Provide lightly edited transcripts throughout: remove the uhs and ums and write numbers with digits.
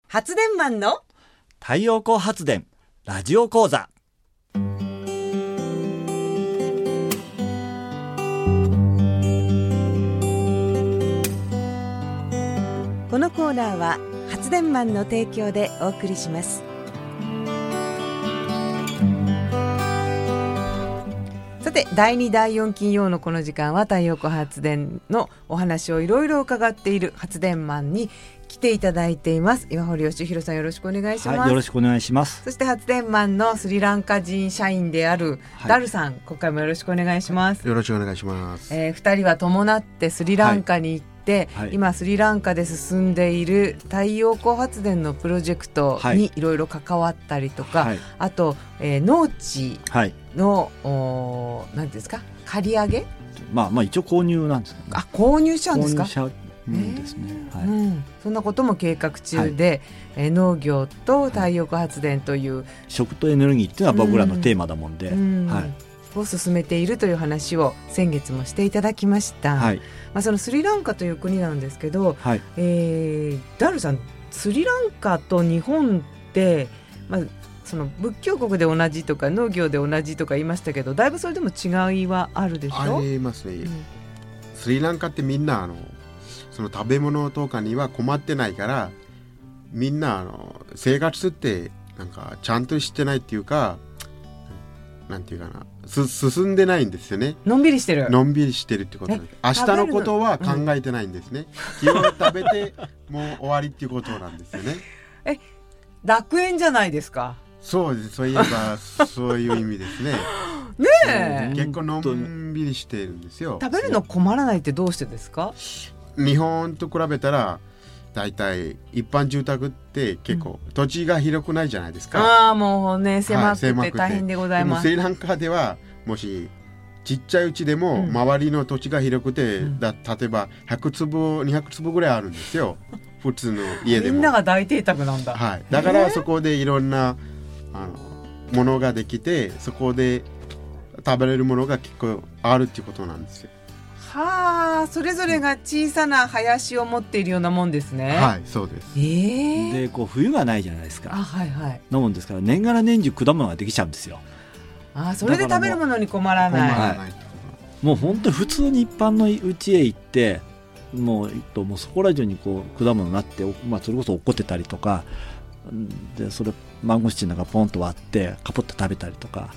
発電マンの太陽光発電ラジオ講座。 このコーナーは発電マンの提供でお送りします。さて、第2第4金曜のこの時間は太陽光発電のお話をいろいろ伺っている発電マンに来ていただいています。岩堀義弘さん、よろしくお願いします。 はい、よろしくお願いします。 そして発電マンのスリランカ人社員であるダルさん、今回もよろしくお願いします。 よろしくお願いします。 2人は伴ってスリランカに行って、今スリランカで進んでいる太陽光発電のプロジェクトにいろいろ関わったりとか、あと、農地の、なんていうんですか、借り上げ、 一応購入なんですけど、ね、 購入しちゃうんですか。 ですね。 そんなことも計画中で、農業と太陽光発電という食とエネルギーっていうのは僕らのテーマだもんで、 を進めているという話を先月もしていただきました。そのスリランカという国なんですけど、ダルさん、スリランカと日本って、その仏教国で同じとか農業で同じとか言いましたけど、だいぶそれでも違いはあるでしょ。 ありますね。スリランカってみんなその食べ物とかには困ってないから、みんな生活ってなんかちゃんとしてないっていうか、なんていうかな、進んでないんですよね。 のんびりしてるってことです。明日のことは考えてないんですね。昨日食べてもう終わりっていうことなんですよね。 楽園じゃないですか。 そうです。そういえばそういう意味ですね。 ねえ、 結構のんびりしてるんですよ。 食べるの困らないってどうしてですか。 日本と比べたらだいたい一般住宅って結構土地が広くないじゃないですか。 もうね、狭くて大変でございます。 でもスリランカではもしちっちゃいうちでも周りの土地が広くて、例えば100坪200坪ぐらいあるんですよ。普通の家でもみんなが大邸宅なんだ。 だからそこでいろんなものができて、そこで食べれるものが結構あるっていうことなんですよ。 それぞれが小さな林を持っているようなもんですね。 そうです。 で冬がないじゃないですか。なもんですから、年がら年中果物ができちゃうんですよ。 それで食べるものに困らない。 もう本当に普通に一般の家へ行ってもうそこら中に果物になって、それこそ落っこってたりとかで、それマンゴスチンなんかポンと割ってカポッと食べたりとか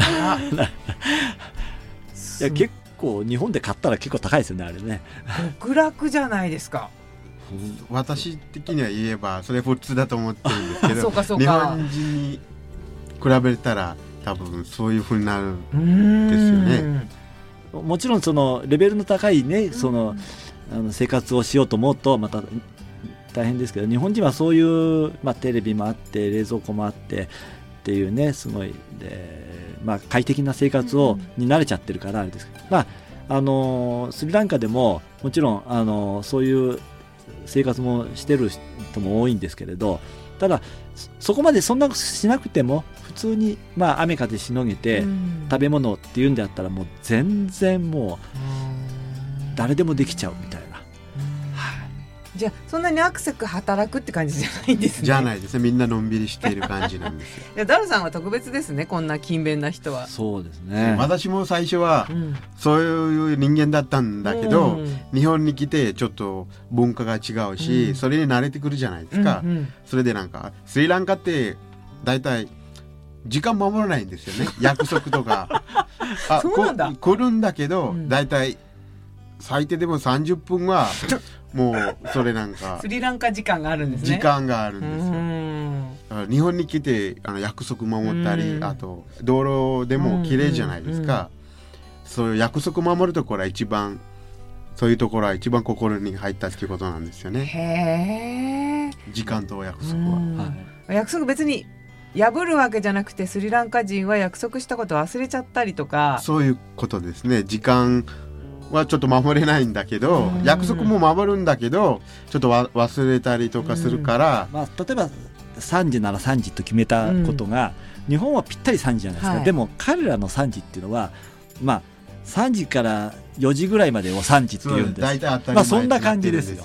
いや、結構日本で買ったら結構高いですよね、あれね。 極楽じゃないですか。 私的には言えばそれ普通だと思ってるんですけどそうか日本人に比べたら多分そういう風になるんですよね。 もちろんそのレベルの高いね、生活をしようと思うとまた大変ですけど、日本人はそういう、テレビもあって冷蔵庫もあってっていうね、すごい快適な生活に慣れちゃってるからあれですけど、スリランカでももちろんそういう生活もしてる人も多いんですけれど、ただそこまでそんなしなくても普通に雨風しのげて食べ物っていうんであったら、もう全然もう誰でもできちゃうみたいな。 じゃあそんなにアクセク働くって感じじゃないんですね。 じゃないですね。みんなのんびりしている感じなんですよ。 いや、ダルさんは特別ですね、こんな勤勉な人は。 そうですね。 私も最初はそういう人間だったんだけど、日本に来てちょっと文化が違うし、それに慣れてくるじゃないですか。それでなんかスリランカってだいたい時間守らないんですよね。約束とかそうなんだ。 来るんだけど、だいたい最低でも30分はもうそれなんかスリランカ時間があるんですね。 時間があるんですよ。だから日本に来て約束守ったり、あと道路でも綺麗じゃないですか。そういう約束守るところは一番、そういうところは一番心に入ったっていうことなんですよね。時間と約束は、 約束別に破るわけじゃなくて、スリランカ人は約束したこと忘れちゃったりとか、 そういうことですね。時間はちょっと守れないんだけど、約束も守るんだけどちょっと忘れたりとかするから、 例えば3時なら3時と決めたことが、日本はぴったり3時じゃないですか。でも彼らの3時っていうのは3時から4時ぐらいまでを3時っていうんです。 大体当たり前。 そんな感じですよ。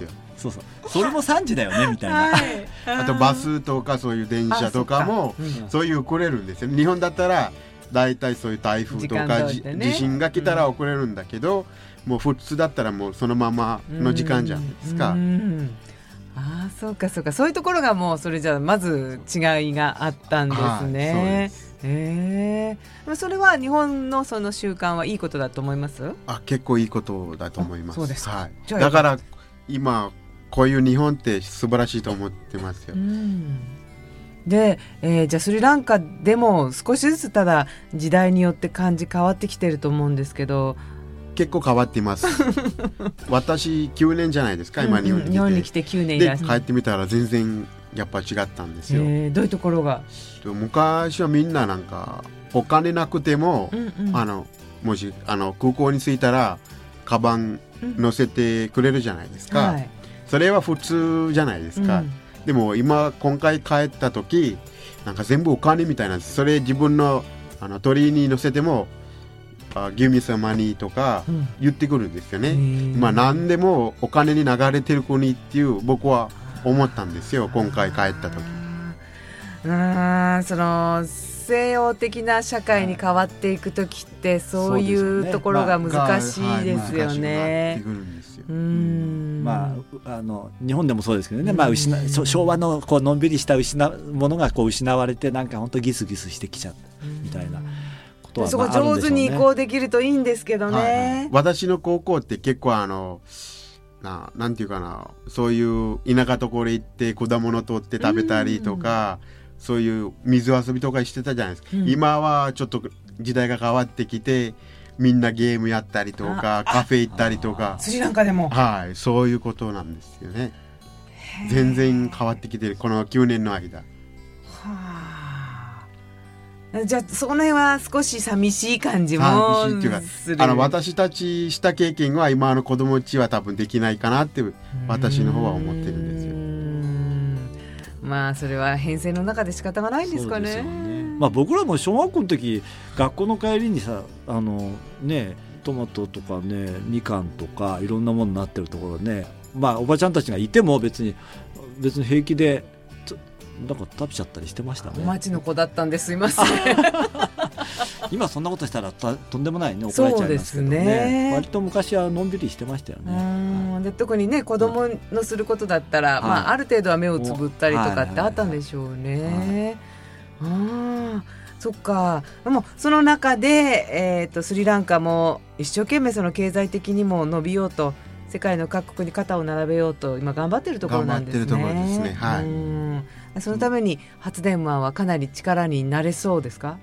そうそれも3時だよねみたいな、 はい、あとバスとかそういう電車とかもそういう遅れるんですよ。日本だったらだいたいそういう台風とか、地震が来たら遅れるんだけど、もう普通だったらもうそのままの時間じゃないですか。 ああ、そうかそうか、そういうところがもうそれじゃまず違いがあったんですね。それは日本のその習慣はいいことだと思います？ 結構いいことだと思います。 そうですか。 はい、だから今こういう日本って素晴らしいと思ってますよ。 で、じゃあスリランカでも少しずつただ時代によって感じ変わってきてると思うんですけど。 結構変わっています私9年じゃないですか今日本に来て 9年いらっしゃる。 で帰ってみたら全然やっぱ違ったんですよ。 どういうところが？ 昔はみんななんかお金なくても、もし空港に着いたらカバン乗せてくれるじゃないですか、はい、それは普通じゃないですか、でも今回帰った時なんか全部お金みたいなんです。それ自分の鳥に乗せてもgive me some money とか言ってくるんですよね。何でもお金に流れてる国っていう僕は思ったんですよ今回帰った時。 その西洋的な社会に変わっていく時ってそういうところが難しいですよね。 日本でもそうですけどね、昭和のこうのんびりしたものがこう失われてなんか本当ギスギスしてきちゃうみたいな。 そこ上手に移行できるといいんですけどね。 私の高校って結構なんていうかな、そういう田舎ところ行って果物取って食べたりとか、そういう水遊びとかしてたじゃないですか、今はちょっと時代が変わってきてみんなゲームやったりとかカフェ行ったりとか。 スリランカでもそういうことなんですよね。全然変わってきてるこの9年の間。 じゃあその辺は少し寂しい感じもする。 私たちした経験は今の子供たちは多分できないかなって私の方は思ってるんですよ。 それは編成の中で仕方がないんですかね。 僕らも小学校の時学校の帰りにさトマトとかねみかんとかいろんなものになってるところね、おばちゃんたちがいても別に平気でなんか食べちゃったりしてましたね。 お町の子だったんです。すいません今そんなことしたらとんでもないね、怒られちゃいますけどね。割と昔はのんびりしてましたよね。 で特にね子供のすることだったら、ある程度は目をつぶったりとかってあったんでしょうね。そっか。でもその中で、スリランカも一生懸命その経済的にも伸びようと世界の各国に肩を並べようと今頑張ってるところなんですね。 頑張ってるところですね。はい。 そのために発電マンはかなり力になれそうですか？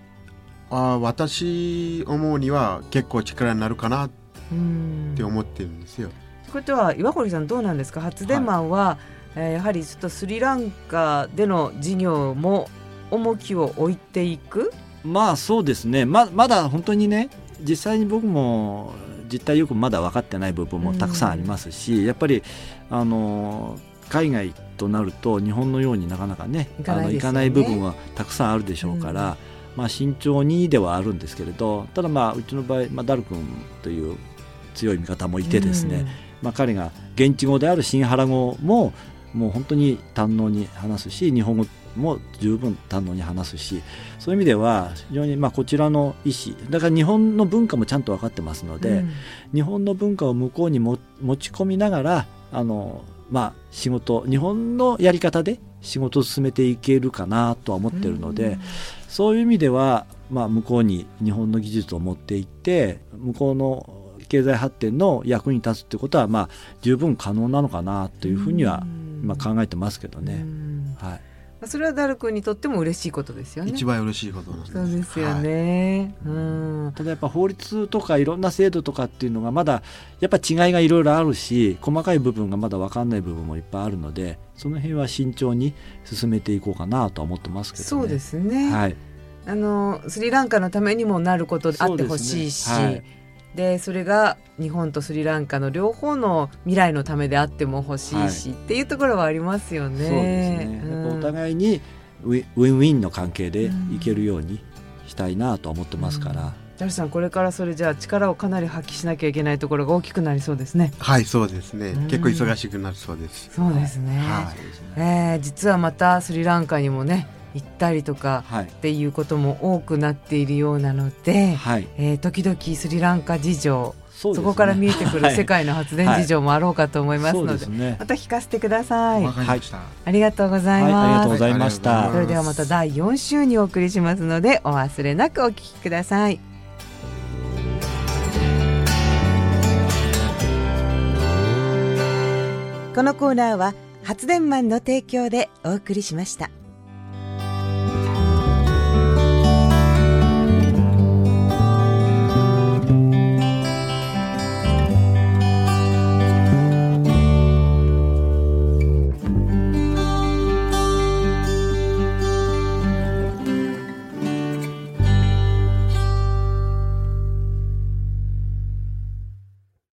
私思うには結構力になるかなって思ってるんですよ。 ということは岩堀さんどうなんですか？発電マンは、やはりちょっとスリランカでの事業も重きを置いていく？ そうですね。まだ本当にね実際に僕も実態よくまだ分かってない部分もたくさんありますし、やっぱり海外となると日本のようになかなかねいかない部分はたくさんあるでしょうから、慎重にではあるんですけれど、ただうちの場合、ダル君という強い味方もいてですね、彼が現地語であるシンハラ語ももう本当に堪能に話すし日本語も十分堪能に話すし、そういう意味では非常にこちらの意思だから日本の文化もちゃんと分かってますので、日本の文化を向こうに持ち込みながら仕事日本のやり方で仕事を進めていけるかなとは思ってるので、そういう意味では、向こうに日本の技術を持っていって向こうの経済発展の役に立つということは十分可能なのかなというふうには考えてますけどね。 それはダル君にとっても嬉しいことですよね。 一番嬉しいことなんです。 そうですよね。 ただやっぱ法律とかいろんな制度とかっていうのがまだやっぱ違いがいろいろあるし細かい部分がまだ分かんない部分もいっぱいあるので、その辺は慎重に進めていこうかなとは思ってますけどね。 そうですね。スリランカのためにもなることであってほしいし、でそれが日本とスリランカの両方の未来のためであっても欲しいし、っていうところはありますよね。 そうですね。お互いにウィンウィンの関係でいけるようにしたいなと思ってますから、 ダルさん、これからそれじゃあ力をかなり発揮しなきゃいけないところが大きくなりそうですね。 はい、そうですね。結構忙しくなるそうです。 そうですね。はい、実はまたスリランカにもね行ったりとかっていうことも多くなっているようなので、はい、時々スリランカ事情、そこから見えてくる世界の発電事情もあろうかと思いますので、また聞かせてください。 はい、 ありがとうございます。 ありがとうございました。 それではまた第4週にお送りしますので、お忘れなくお聞きください。このコーナーは発電マンの提供でお送りしました。